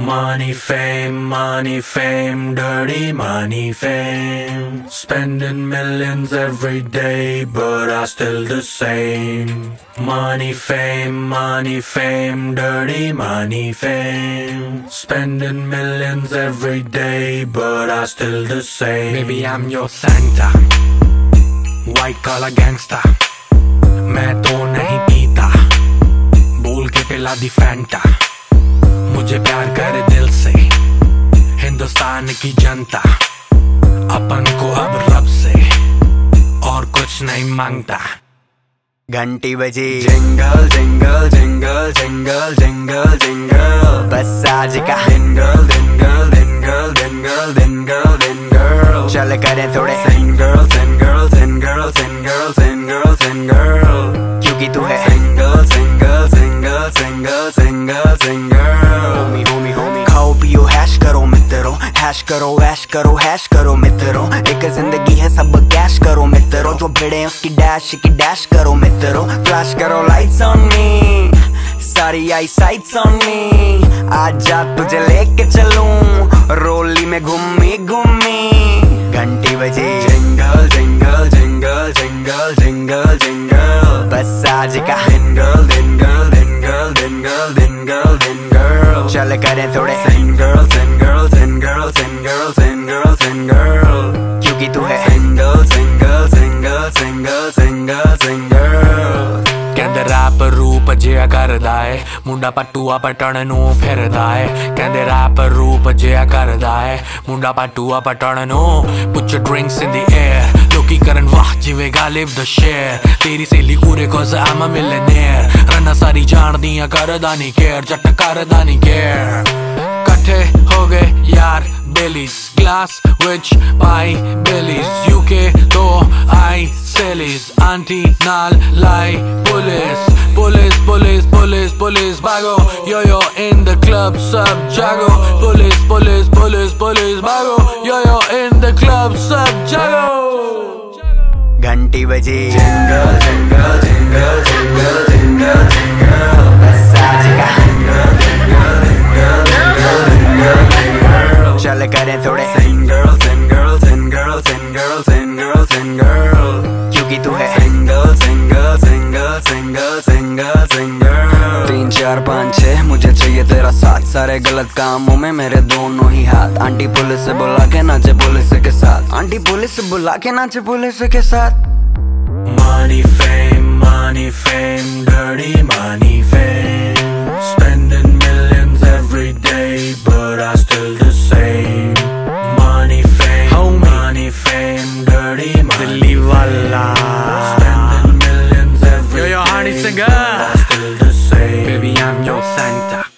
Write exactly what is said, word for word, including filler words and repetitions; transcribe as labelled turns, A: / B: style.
A: Money, fame, money, fame, dirty money, fame. Spending millions every day, but I still the same. Money, fame, money, fame, dirty money, fame. Spending millions every day, but I still the same. Baby, I'm your Santa, white collar gangster. मैं तो नहीं पीता, बोल के पिला दी Fanta. मुझे प्यार करे दिल से हिंदुस्तान की जनता। अपन को अब रब से और कुछ नहीं मांगता।
B: घंटी बजी jingle jingle jingle jingle jingle jingle, बस आज का jingle jingle jingle jingle jingle jingle. चल करें थोड़े single single single single single single, क्योंकि तू है single single single single single single. होमी होमी होमी खाओ पियो हैश करो मित्रों, हैश करो ऐश करो हैश करो मित्रों। एक जिंदगी है सब कैश करो मित्रों, जो भिड़े उसकी डैश की डैश करो मित्रों। फ्लैश करो लाइट्स ऑन मी, सारी आई साइट्स ऑन मी। आज जा तुझे लेके चलूं रोली में घूमी घूमी। घंटी बजी jingle jingle jingle jingle jingle jingle, बस आज का jingle jingle jingle jingle jingle jingle. चल करें थोड़े single single single single single single, क्योंकि तू है single single single single single single.
A: कहंदे रैप रूप जिया करदा है, मुंडा पटूआ पटण नू फिरदा है। कहंदे रैप रूप जिया करदा है, मुंडा पटूआ पटण नू। Put your drinks in the air, लोकी करन वाह जिवे गालिब द शेर। तेरी सहेली उरे cause I'm a millionaire, Ranna सारी जान दियां करदा नी केयर, जट करदा नी केयर। कट्ठे हो गए यार Billy's, glass which pie Billy's, U K तो आई Sillies, आंटी नाल लाई police. Police police police police भागो, yo yo in the club सब जागो। पुलिस पुलिस पुलिस पुलिस भागो, yo yo in the club सब जागो।
B: घंटी बजी jingle jingle jingle jingle jingle jingle, बस आज का jingle jingle jingle jingle jingle jingle. चल करें थोड़े single single single single single single, क्योंकि तू है single single single single single single. तीन चार पाँच छः मुझे चाहिए तेरा साथ, सारे गलत कामों में मेरे दोनों ही हाथ। आंटी पुलिस से बुला के नाचे पुलिस के साथ, आंटी पुलिस से बुला के नाचे पुलिस के साथ।
A: Money, fame, money, fame, dirty money, fame. Spending millions every day, but I still the same. Money, fame, Homie. money, fame, dirty money, Dilli wala. Spending millions every yo, yo, day, but I still the same. Baby, I'm your Santa.